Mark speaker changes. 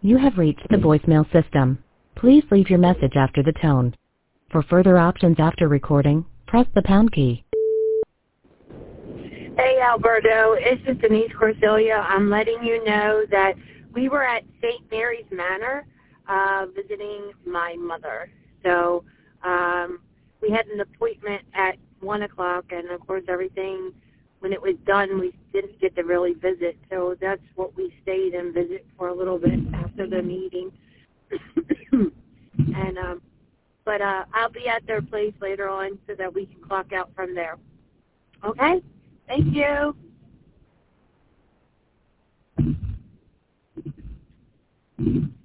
Speaker 1: You have reached the voicemail system. Please leave your message after the tone. For further options after recording, press the pound key.
Speaker 2: Hey, Alberto. It's just Denise Corsilia. I'm letting you know that we were at St. Mary's Manor visiting my mother. So we had an appointment at 1 o'clock, and, of course, everything, when it was done, we didn't get to really visit. So that's what we stayed and visit for a little bit after the meeting. But I'll be at their place later on so that we can clock out from there. Okay? Thank you.